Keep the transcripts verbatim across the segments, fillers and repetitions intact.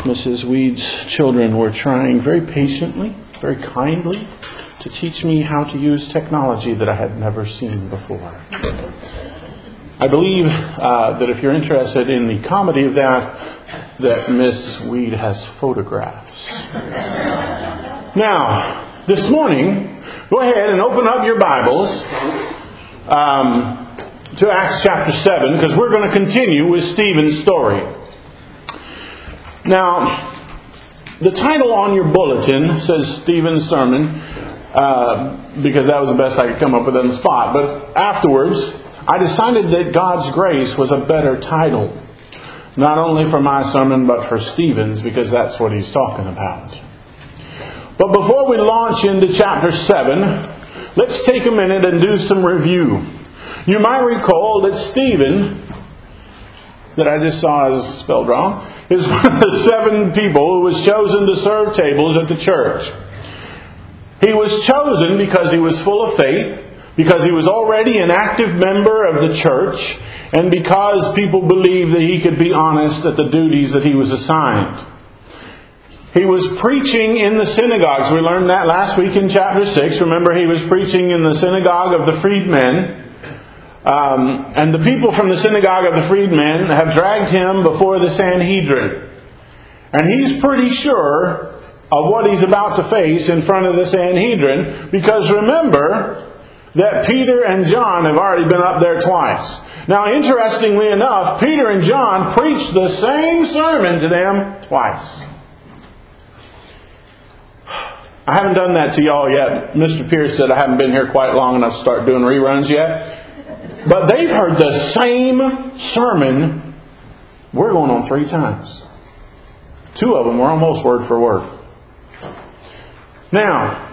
Missus Weed's children were trying very patiently, very kindly, to teach me how to use technology that I had never seen before. I believe uh, that if you're interested in the comedy of that, that Miss Weed has photographs. Now, this morning, go ahead and open up your Bibles um, to Acts chapter seven, because we're going to continue with Stephen's story. Now, the title on your bulletin says Stephen's Sermon, uh, because that was the best I could come up with on the spot. But afterwards, I decided that God's grace was a better title. Not only for my sermon, but for Stephen's, because that's what he's talking about. But before we launch into chapter seven, let's take a minute and do some review. You might recall that Stephen, that I just saw as spelled wrong, is one of the seven people who was chosen to serve tables at the church. He was chosen because he was full of faith, because he was already an active member of the church, and because people believed that he could be honest at the duties that he was assigned. He was preaching in the synagogues. We learned that last week in chapter six. Remember, he was preaching in the synagogue of the freedmen. Um, and the people from the synagogue of the freedmen have dragged him before the Sanhedrin. And he's pretty sure of what he's about to face in front of the Sanhedrin, because remember that Peter and John have already been up there twice. Now, interestingly enough, Peter and John preached the same sermon to them twice. I haven't done that to y'all yet. Mister Pierce said I haven't been here quite long enough to start doing reruns yet. But they've heard the same sermon. We're going on three times. Two of them were almost word for word. Now,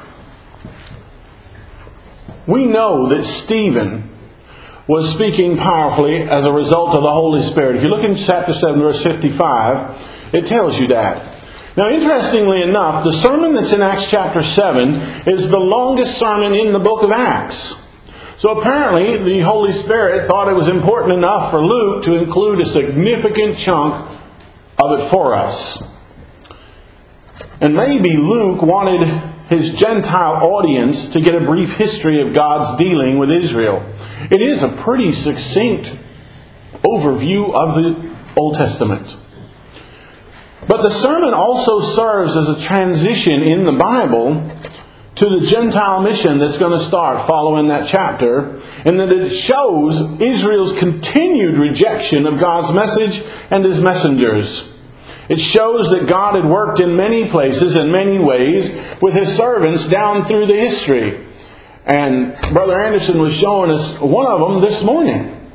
we know that Stephen was speaking powerfully as a result of the Holy Spirit. If you look in chapter seven, verse fifty-five, it tells you that. Now, interestingly enough, the sermon that's in Acts chapter seven is the longest sermon in the book of Acts. So apparently, the Holy Spirit thought it was important enough for Luke to include a significant chunk of it for us. And maybe Luke wanted his Gentile audience to get a brief history of God's dealing with Israel. It is a pretty succinct overview of the Old Testament. But the sermon also serves as a transition in the Bible to the Gentile mission that's going to start following that chapter, and that it shows Israel's continued rejection of God's message and His messengers. It shows that God had worked in many places and many ways with His servants down through the history. And Brother Anderson was showing us one of them this morning.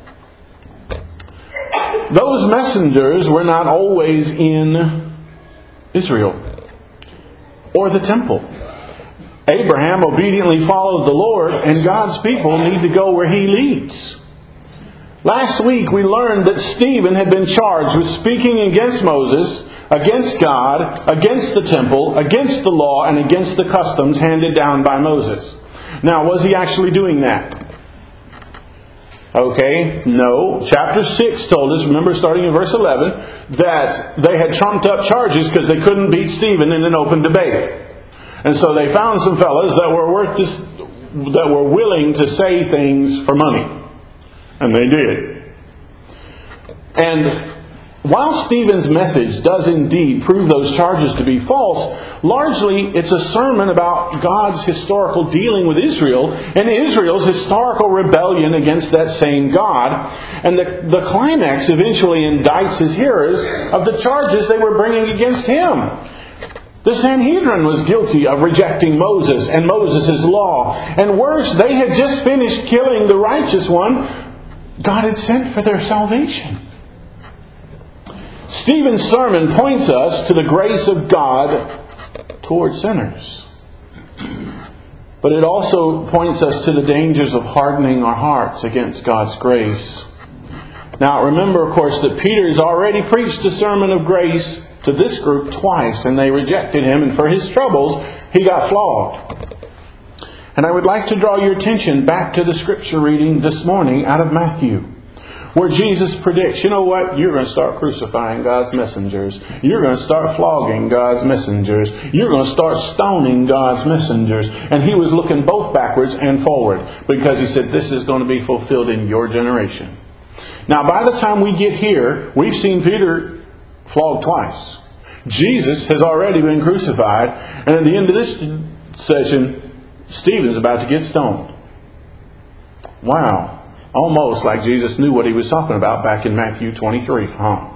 Those messengers were not always in Israel or the temple. Abraham obediently followed the Lord, and God's people need to go where He leads. Last week we learned that Stephen had been charged with speaking against Moses, against God, against the temple, against the law, and against the customs handed down by Moses. Now, was he actually doing that? Okay, no. Chapter six told us, remember starting in verse eleven, that they had trumped up charges because they couldn't beat Stephen in an open debate. And so they found some fellas that were worth this, that were willing to say things for money. And they did. And while Stephen's message does indeed prove those charges to be false, largely it's a sermon about God's historical dealing with Israel and Israel's historical rebellion against that same God. And the, the climax eventually indicts his hearers of the charges they were bringing against him. The Sanhedrin was guilty of rejecting Moses and Moses' law. And worse, they had just finished killing the righteous one God had sent for their salvation. Stephen's sermon points us to the grace of God toward sinners. But it also points us to the dangers of hardening our hearts against God's grace. Now remember, of course, that Peter's already preached a sermon of grace to this group twice, and they rejected him, and for his troubles, he got flogged. And I would like to draw your attention back to the scripture reading this morning out of Matthew, where Jesus predicts, you know what? You're going to start crucifying God's messengers. You're going to start flogging God's messengers. You're going to start stoning God's messengers. And he was looking both backwards and forward, because he said, this is going to be fulfilled in your generation. Now, by the time we get here, we've seen Peter flogged twice. Jesus has already been crucified. And at the end of this session, Stephen's about to get stoned. Wow. Almost like Jesus knew what he was talking about back in Matthew twenty-three, huh?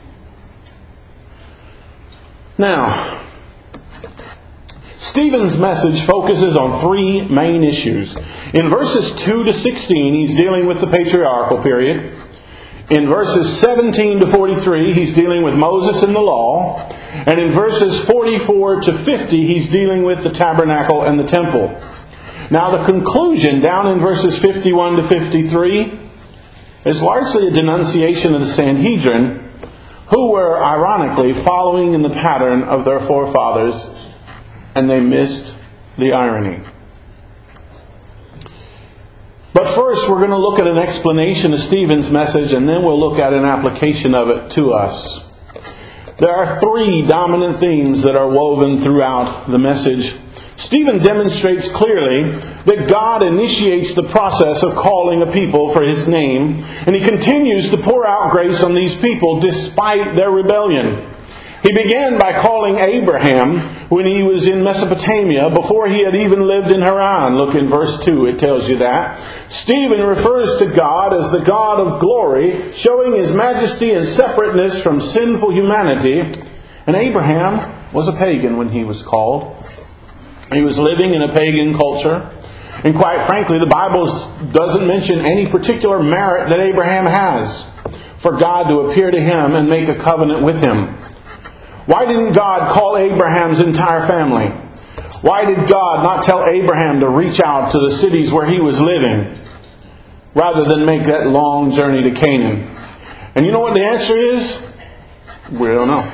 Now, Stephen's message focuses on three main issues. In verses two to sixteen, he's dealing with the patriarchal period. In verses seventeen to forty-three, he's dealing with Moses and the law. And in verses forty-four to fifty, he's dealing with the tabernacle and the temple. Now, the conclusion down in verses fifty-one to fifty-three is largely a denunciation of the Sanhedrin, who were ironically following in the pattern of their forefathers, and they missed the irony. But first, we're going to look at an explanation of Stephen's message, and then we'll look at an application of it to us. There are three dominant themes that are woven throughout the message. Stephen demonstrates clearly that God initiates the process of calling a people for His name, and He continues to pour out grace on these people despite their rebellion. He began by calling Abraham when he was in Mesopotamia, before he had even lived in Haran. Look in verse two, it tells you that. Stephen refers to God as the God of glory, showing His majesty and separateness from sinful humanity. And Abraham was a pagan when he was called. He was living in a pagan culture. And quite frankly, the Bible doesn't mention any particular merit that Abraham has for God to appear to him and make a covenant with him. Why didn't God call Abraham's entire family? Why did God not tell Abraham to reach out to the cities where he was living, rather than make that long journey to Canaan? And you know what the answer is? We don't know.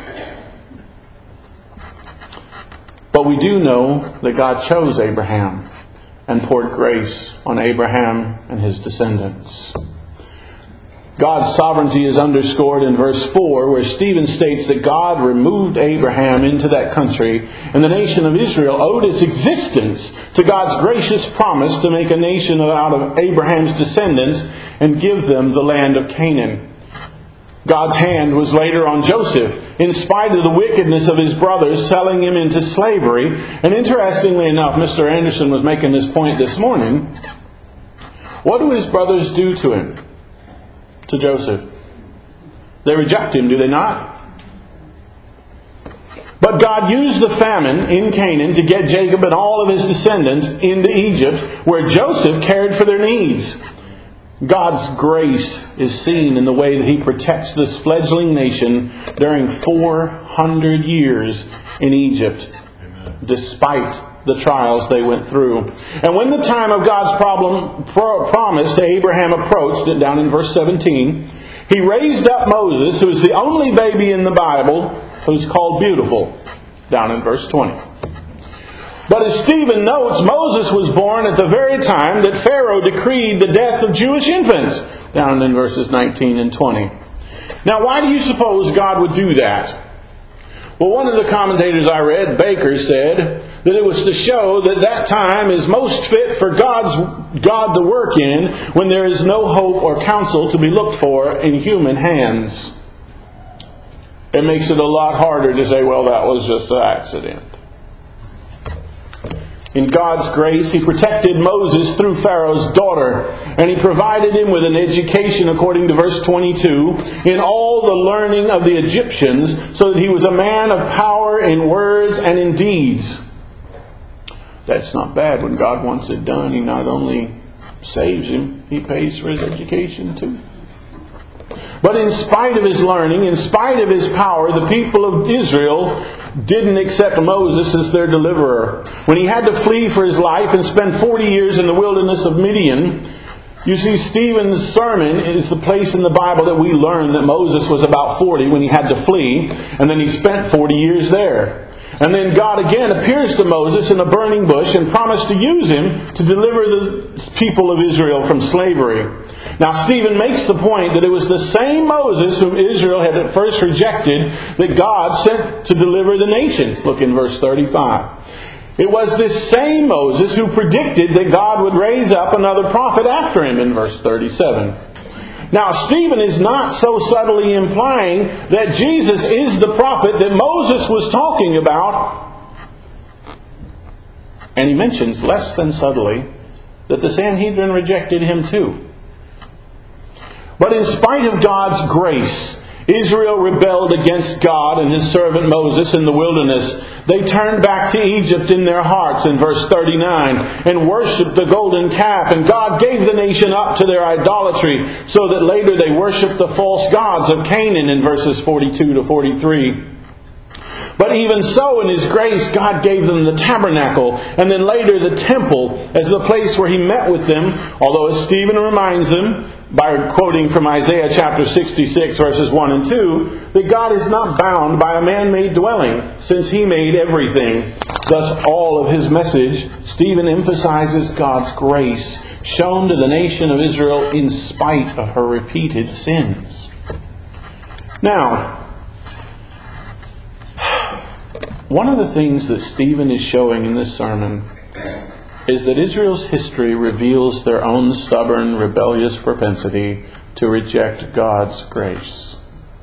But we do know that God chose Abraham and poured grace on Abraham and his descendants. God's sovereignty is underscored in verse four, where Stephen states that God removed Abraham into that country, and the nation of Israel owed its existence to God's gracious promise to make a nation out of Abraham's descendants and give them the land of Canaan. God's hand was later on Joseph, in spite of the wickedness of his brothers selling him into slavery. And interestingly enough, Mister Anderson was making this point this morning. What do his brothers do to him? To Joseph? They reject him, do they not? But God used the famine in Canaan to get Jacob and all of his descendants into Egypt, where Joseph cared for their needs. God's grace is seen in the way that He protects this fledgling nation during four hundred years in Egypt, Amen. Despite the trials they went through. And when the time of God's problem, pro, promise to Abraham approached, down in verse seventeen, He raised up Moses, who is the only baby in the Bible who's called beautiful, down in verse twenty. But as Stephen notes, Moses was born at the very time that Pharaoh decreed the death of Jewish infants, down in verses nineteen and twenty. Now, why do you suppose God would do that? Well, one of the commentators I read, Baker, said that it was to show that that time is most fit for God's God to work in, when there is no hope or counsel to be looked for in human hands. It makes it a lot harder to say, well, that was just an accident. In God's grace, He protected Moses through Pharaoh's daughter, and He provided him with an education, according to verse twenty-two, in all the learning of the Egyptians, so that he was a man of power in words and in deeds. That's not bad. When God wants it done, He not only saves him, He pays for his education too. But in spite of his learning, in spite of his power, the people of Israel didn't accept Moses as their deliverer. When he had to flee for his life and spend forty years in the wilderness of Midian, you see, Stephen's sermon is the place in the Bible that we learn that Moses was about forty when he had to flee, and then he spent forty years there. And then God again appears to Moses in a burning bush and promised to use him to deliver the people of Israel from slavery. Now Stephen makes the point that it was the same Moses whom Israel had at first rejected that God sent to deliver the nation. Look in verse thirty-five. It was this same Moses who predicted that God would raise up another prophet after him in verse thirty-seven. Now Stephen is not so subtly implying that Jesus is the prophet that Moses was talking about. And he mentions less than subtly that the Sanhedrin rejected him too. But in spite of God's grace, Israel rebelled against God and His servant Moses in the wilderness. They turned back to Egypt in their hearts in verse thirty-nine and worshipped the golden calf. And God gave the nation up to their idolatry so that later they worshipped the false gods of Canaan in verses forty-two to forty-three. But even so, in His grace, God gave them the tabernacle and then later the temple as the place where He met with them. Although, as Stephen reminds them, by quoting from Isaiah chapter sixty-six, verses one and two, that God is not bound by a man-made dwelling, since He made everything. Thus, all of his message, Stephen emphasizes God's grace shown to the nation of Israel in spite of her repeated sins. Now, one of the things that Stephen is showing in this sermon is that Israel's history reveals their own stubborn, rebellious propensity to reject God's grace.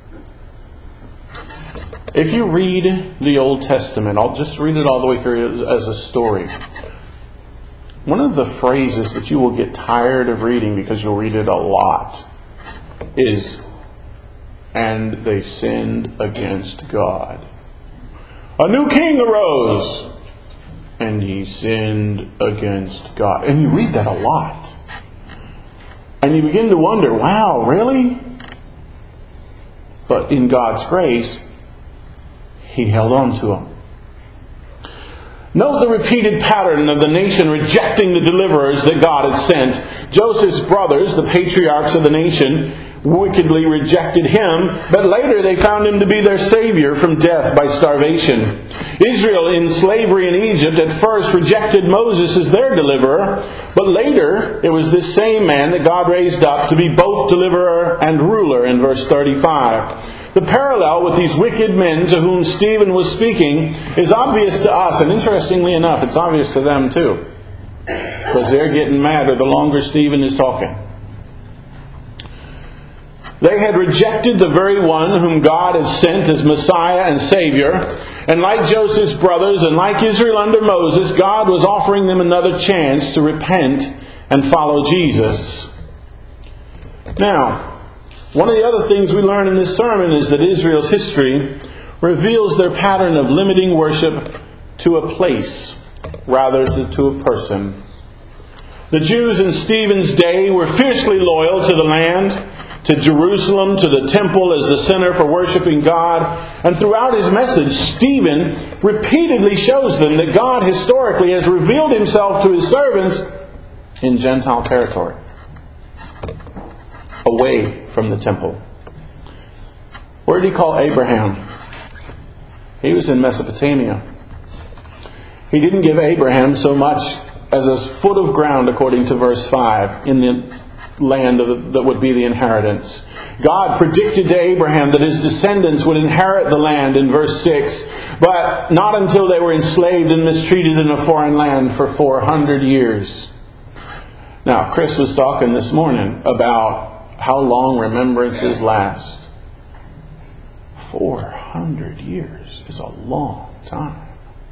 If you read the Old Testament, I'll just read it all the way through as a story. One of the phrases that you will get tired of reading because you'll read it a lot is, "And they sinned against God. A new king arose, and he sinned against God." And you read that a lot. And you begin to wonder, wow, really? But in God's grace, He held on to them. Note the repeated pattern of the nation rejecting the deliverers that God had sent. Joseph's brothers, the patriarchs of the nation, wickedly rejected him, but later they found him to be their Savior from death by starvation. Israel in slavery in Egypt at first rejected Moses as their deliverer, but later it was this same man that God raised up to be both deliverer and ruler in verse thirty-five. The parallel with these wicked men to whom Stephen was speaking is obvious to us, and interestingly enough, it's obvious to them too, because they're getting madder the longer Stephen is talking. They had rejected the very one whom God had sent as Messiah and Savior. And like Joseph's brothers and like Israel under Moses, God was offering them another chance to repent and follow Jesus. Now, one of the other things we learn in this sermon is that Israel's history reveals their pattern of limiting worship to a place rather than to a person. The Jews in Stephen's day were fiercely loyal to the land, to Jerusalem, to the temple as the center for worshiping God. And throughout his message, Stephen repeatedly shows them that God historically has revealed Himself to His servants in Gentile territory, away from the temple. Where did He call Abraham? He was in Mesopotamia. He didn't give Abraham so much as a foot of ground, according to verse five, in the land of the, that would be the inheritance. God predicted to Abraham that his descendants would inherit the land in verse six, but not until they were enslaved and mistreated in a foreign land for four hundred years. Now, Chris was talking this morning about how long remembrances last. four hundred years is a long time.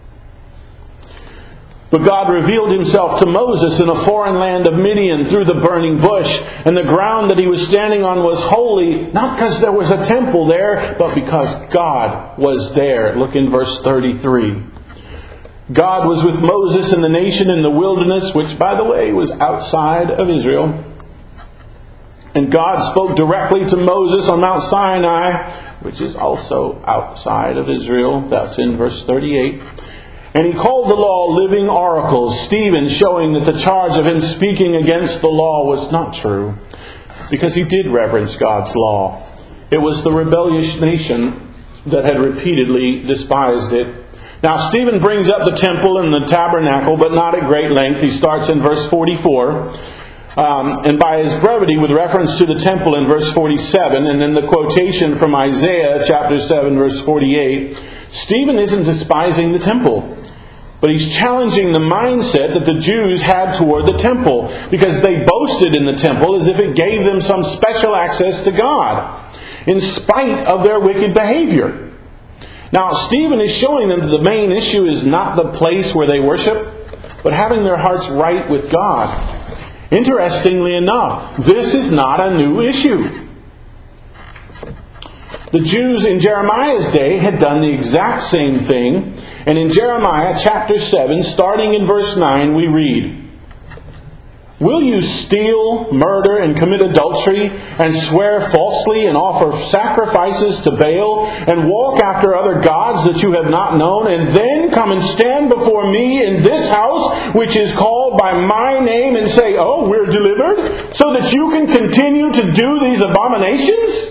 But God revealed Himself to Moses in a foreign land of Midian through the burning bush. And the ground that he was standing on was holy, not because there was a temple there, but because God was there. Look in verse thirty-three. God was with Moses and the nation in the wilderness, which, by the way, was outside of Israel. And God spoke directly to Moses on Mount Sinai, which is also outside of Israel. That's in verse thirty-eight. And He called the law living oracles, Stephen showing that the charge of him speaking against the law was not true, because he did reverence God's law. It was the rebellious nation that had repeatedly despised it. Now Stephen brings up the temple and the tabernacle, but not at great length. He starts in verse forty-four. Um, and by his brevity, with reference to the temple in verse forty-seven, and then the quotation from Isaiah chapter seven, verse forty-eight, Stephen isn't despising the temple, but he's challenging the mindset that the Jews had toward the temple, because they boasted in the temple as if it gave them some special access to God, in spite of their wicked behavior. Now, Stephen is showing them that the main issue is not the place where they worship, but having their hearts right with God. Interestingly enough, this is not a new issue. The Jews in Jeremiah's day had done the exact same thing. And in Jeremiah chapter seven, starting in verse nine, we read, "Will you steal, murder, and commit adultery, and swear falsely, and offer sacrifices to Baal, and walk after other gods that you have not known, and then come and stand before me in this house, which is called by my name, and say, 'Oh, we're delivered,' so that you can continue to do these abominations?"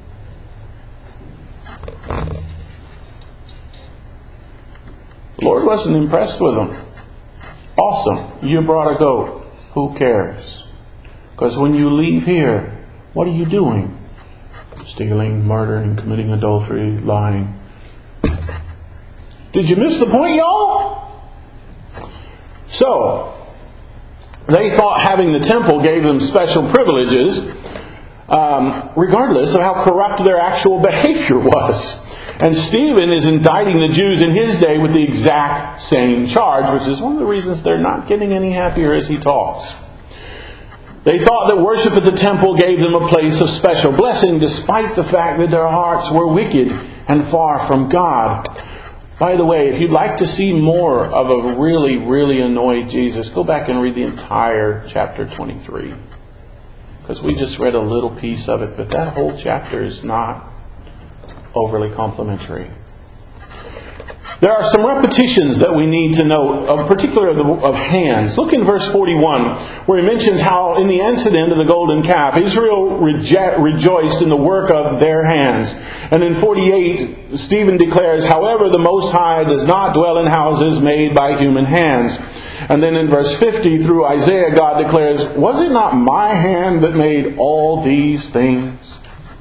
The Lord wasn't impressed with them. Awesome, you brought a goat. Who cares? Because when you leave here, what are you doing? Stealing, murdering, committing adultery, lying. Did you miss the point, y'all? So, they thought having the temple gave them special privileges, um, regardless of how corrupt their actual behavior was. And Stephen is indicting the Jews in his day with the exact same charge, which is one of the reasons they're not getting any happier as he talks. They thought that worship at the temple gave them a place of special blessing, despite the fact that their hearts were wicked and far from God. By the way, if you'd like to see more of a really, really annoyed Jesus, go back and read the entire chapter twenty-three. Because we just read a little piece of it, but that whole chapter is not overly complimentary. There are some repetitions that we need to note, of particularly of, of hands. Look in verse forty-one, where he mentions how in the incident of the golden calf, Israel reje- rejoiced in the work of their hands. And in forty-eight, Stephen declares, "However, the Most High does not dwell in houses made by human hands." And then in verse fifty, through Isaiah, God declares, "Was it not my hand that made all these things?"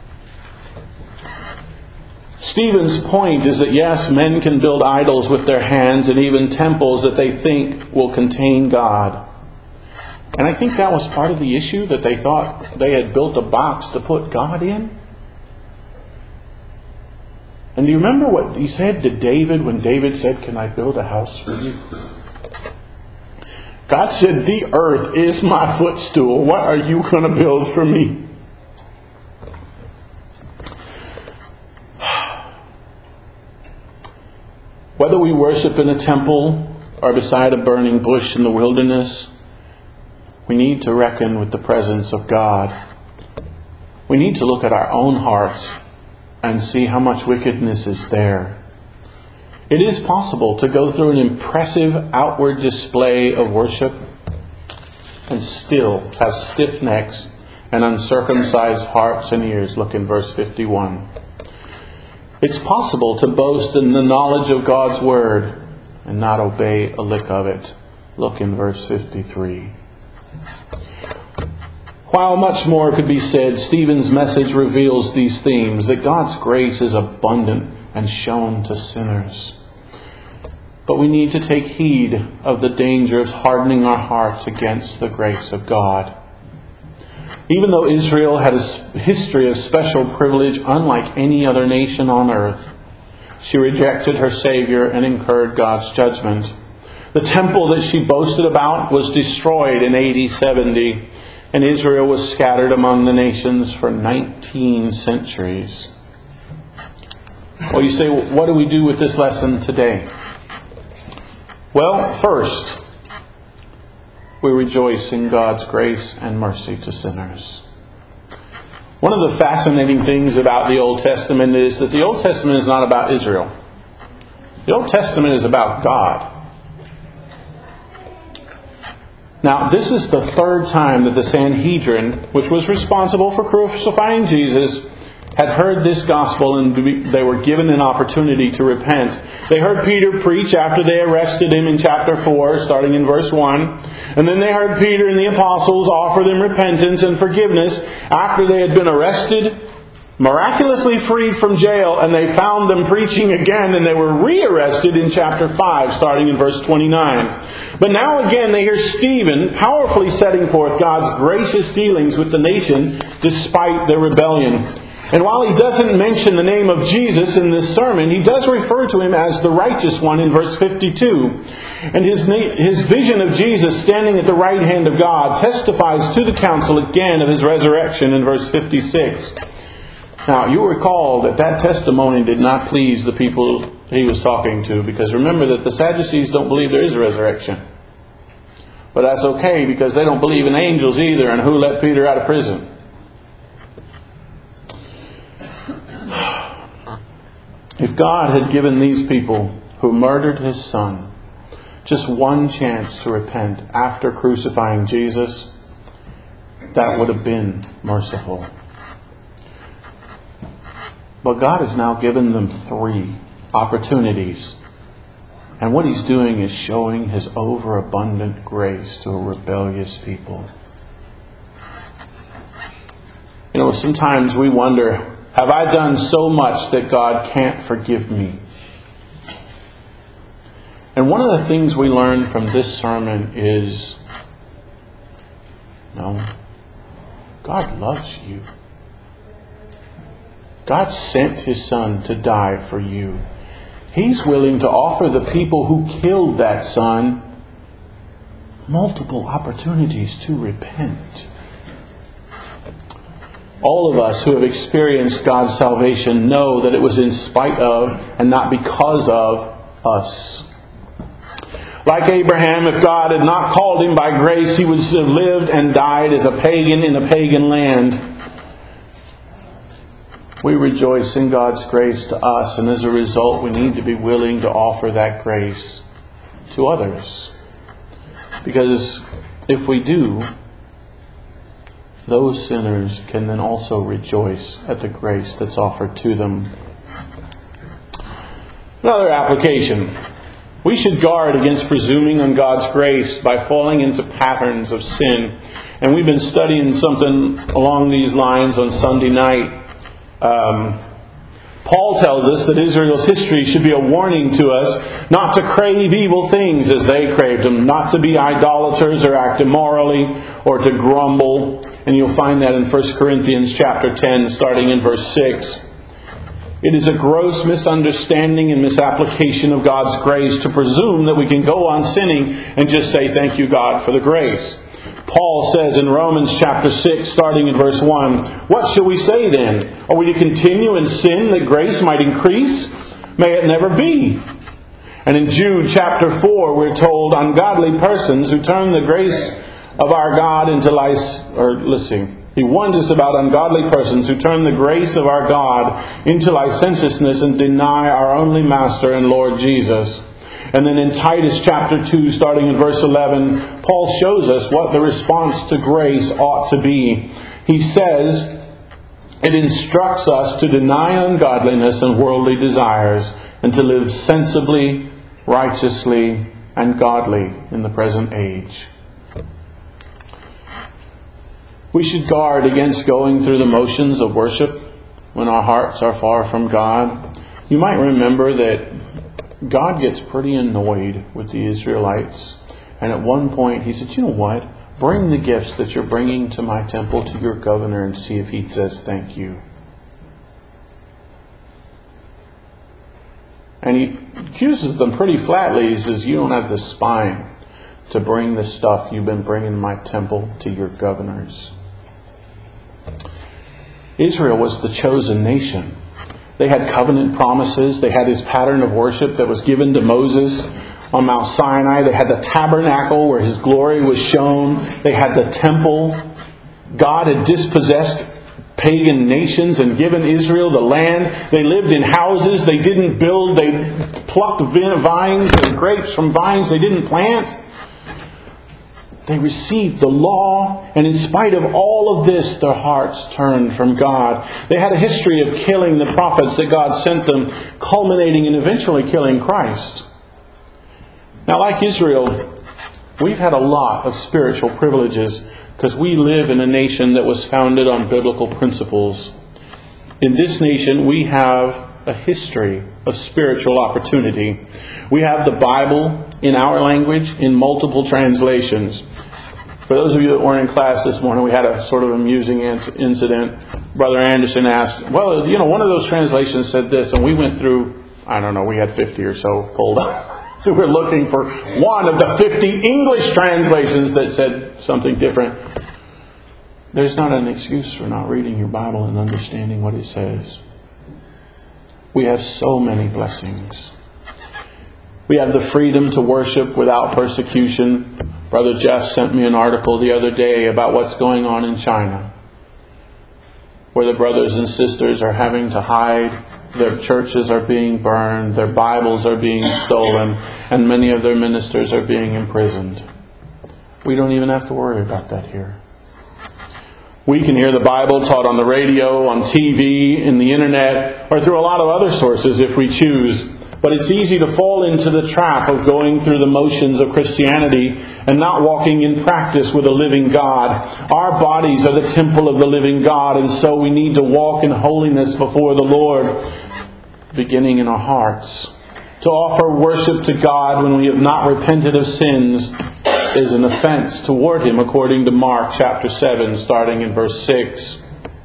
Stephen's point is that yes, men can build idols with their hands and even temples that they think will contain God. And I think that was part of the issue, that they thought they had built a box to put God in. And do you remember what he said to David when David said, "Can I build a house for you?" God said, "The earth is my footstool. What are you going to build for me?" Whether we worship in a temple or beside a burning bush in the wilderness, we need to reckon with the presence of God. We need to look at our own hearts and see how much wickedness is there. It is possible to go through an impressive outward display of worship and still have stiff necks and uncircumcised hearts and ears. Look in verse fifty-one. It's possible to boast in the knowledge of God's Word and not obey a lick of it. Look in verse fifty-three. While much more could be said, Stephen's message reveals these themes, that God's grace is abundant and shown to sinners. But we need to take heed of the danger of hardening our hearts against the grace of God. Even though Israel had a history of special privilege unlike any other nation on earth, she rejected her Savior and incurred God's judgment. The temple that she boasted about was destroyed in A D seventy, and Israel was scattered among the nations for nineteen centuries. Well, you say, what do we do with this lesson today? Well, first, we rejoice in God's grace and mercy to sinners. One of the fascinating things about the Old Testament is that the Old Testament is not about Israel. The Old Testament is about God. Now, this is the third time that the Sanhedrin, which was responsible for crucifying Jesus, had heard this gospel and they were given an opportunity to repent. They heard Peter preach after they arrested him in chapter four, starting in verse one. And then they heard Peter and the apostles offer them repentance and forgiveness after they had been arrested, miraculously freed from jail, and they found them preaching again, and they were re-arrested in chapter five, starting in verse twenty-nine. But now again they hear Stephen powerfully setting forth God's gracious dealings with the nation despite their rebellion. And while he doesn't mention the name of Jesus in this sermon, he does refer to him as the righteous one in verse fifty-two. And his, na- his vision of Jesus standing at the right hand of God testifies to the council again of his resurrection in verse fifty-six. Now, you'll recall that that testimony did not please the people he was talking to, because remember that the Sadducees don't believe there is a resurrection. But that's okay, because they don't believe in angels either, and who let Peter out of prison? If God had given these people who murdered His Son just one chance to repent after crucifying Jesus, that would have been merciful. But God has now given them three opportunities. And what He's doing is showing His overabundant grace to a rebellious people. You know, sometimes we wonder, have I done so much that God can't forgive me? And one of the things we learn from this sermon is, no, God loves you. God sent His Son to die for you. He's willing to offer the people who killed that Son multiple opportunities to repent. All of us who have experienced God's salvation know that it was in spite of and not because of us. Like Abraham, if God had not called him by grace, he would have lived and died as a pagan in a pagan land. We rejoice in God's grace to us, and as a result, we need to be willing to offer that grace to others. Because if we do, those sinners can then also rejoice at the grace that's offered to them. Another application. We should guard against presuming on God's grace by falling into patterns of sin. And we've been studying something along these lines on Sunday night. Um, Paul tells us that Israel's history should be a warning to us not to crave evil things as they craved them, not to be idolaters or act immorally or to grumble. And you'll find that in First Corinthians chapter ten, starting in verse six. It is a gross misunderstanding and misapplication of God's grace to presume that we can go on sinning and just say, thank you, God, for the grace. Paul says in Romans chapter six, starting in verse one, what shall we say then? Are we to continue in sin that grace might increase? May it never be. And in Jude chapter four, we're told, ungodly persons who turn the grace of our God into lice, or listen, he warns us about ungodly persons who turn the grace of our God into licentiousness and deny our only Master and Lord Jesus. And then in Titus chapter two, starting in verse eleven, Paul shows us what the response to grace ought to be. He says, it instructs us to deny ungodliness and worldly desires and to live sensibly, righteously, and godly in the present age. We should guard against going through the motions of worship when our hearts are far from God. You might remember that God gets pretty annoyed with the Israelites. And at one point he said, you know what? Bring the gifts that you're bringing to my temple to your governor and see if he says thank you. And he accuses them pretty flatly. He says, you don't have the spine to bring the stuff you've been bringing to my temple to your governors. Israel was the chosen nation. They had covenant promises. They had His pattern of worship that was given to Moses on Mount Sinai. They had the tabernacle where His glory was shown. They had the temple. God had dispossessed pagan nations and given Israel the land. They lived in houses. They didn't build. They plucked vines and grapes from vines they didn't plant. They received the law, and in spite of all of this, their hearts turned from God. They had a history of killing the prophets that God sent them, culminating in eventually killing Christ. Now, like Israel, we've had a lot of spiritual privileges because we live in a nation that was founded on biblical principles. In this nation, we have a history of spiritual opportunity. We have the Bible in our language in multiple translations. For those of you that weren't in class this morning, we had a sort of amusing incident. Brother Anderson asked, well, you know, one of those translations said this, and we went through, I don't know, we had fifty or so pulled up. We were looking for one of the fifty English translations that said something different. There's not an excuse for not reading your Bible and understanding what it says. We have so many blessings. We have the freedom to worship without persecution. Brother Jeff sent me an article the other day about what's going on in China, where the brothers and sisters are having to hide. Their churches are being burned, their Bibles are being stolen, and many of their ministers are being imprisoned. We don't even have to worry about that here. We can hear the Bible taught on the radio, on T V, in the internet, or through a lot of other sources if we choose. But it's easy to fall into the trap of going through the motions of Christianity and not walking in practice with a living God. Our bodies are the temple of the living God, and so we need to walk in holiness before the Lord, beginning in our hearts. To offer worship to God when we have not repented of sins is an offense toward Him, according to Mark chapter seven, starting in verse six.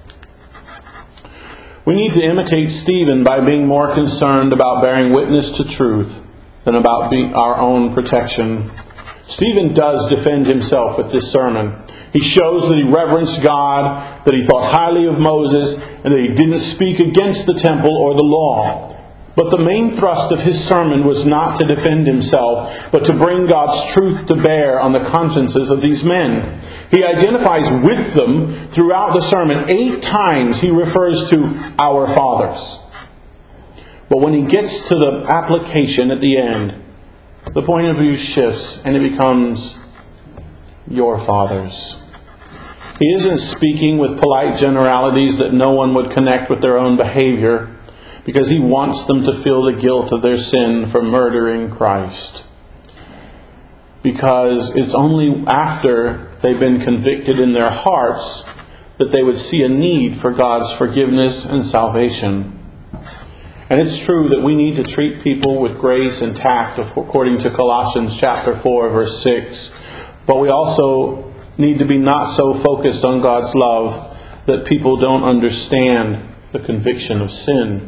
We need to imitate Stephen by being more concerned about bearing witness to truth than about being our own protection. Stephen does defend himself with this sermon. He shows that he reverenced God, that he thought highly of Moses, and that he didn't speak against the temple or the law. But the main thrust of his sermon was not to defend himself, but to bring God's truth to bear on the consciences of these men. He identifies with them throughout the sermon. Eight times he refers to our fathers. But when he gets to the application at the end, the point of view shifts and it becomes your fathers. He isn't speaking with polite generalities that no one would connect with their own behavior, because he wants them to feel the guilt of their sin for murdering Christ. Because it's only after they've been convicted in their hearts that they would see a need for God's forgiveness and salvation. And it's true that we need to treat people with grace and tact, according to Colossians chapter four, verse six. But we also need to be not so focused on God's love that people don't understand the conviction of sin.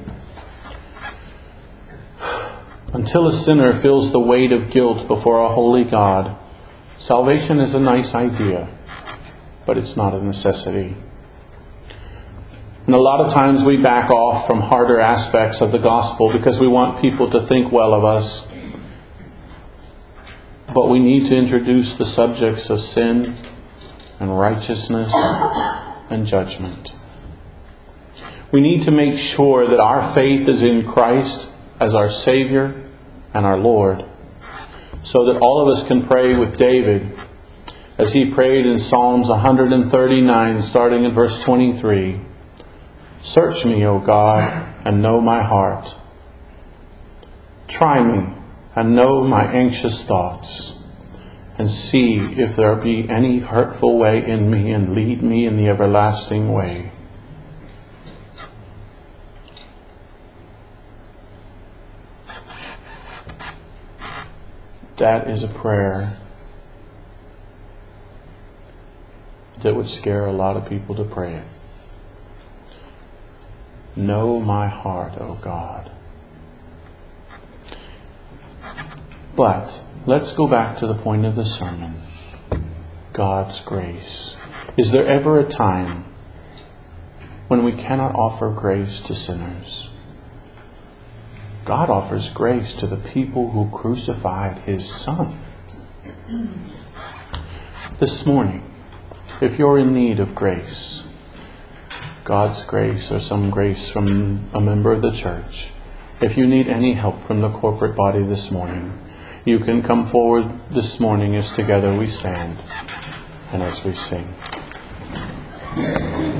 Until a sinner feels the weight of guilt before a holy God, salvation is a nice idea, but it's not a necessity. And a lot of times we back off from harder aspects of the gospel because we want people to think well of us. But we need to introduce the subjects of sin and righteousness and judgment. We need to make sure that our faith is in Christ as our Savior and our Lord, so that all of us can pray with David as he prayed in Psalms one thirty-nine, starting in verse twenty-three. Search me, O God, and know my heart. Try me and know my anxious thoughts, and see if there be any hurtful way in me, and lead me in the everlasting way. That is a prayer that would scare a lot of people to pray it. Know my heart, O God. But let's go back to the point of the sermon. God's grace. Is there ever a time when we cannot offer grace to sinners? God offers grace to the people who crucified His Son. This morning, if you're in need of grace, God's grace or some grace from a member of the church, if you need any help from the corporate body this morning, you can come forward this morning as together we stand and as we sing.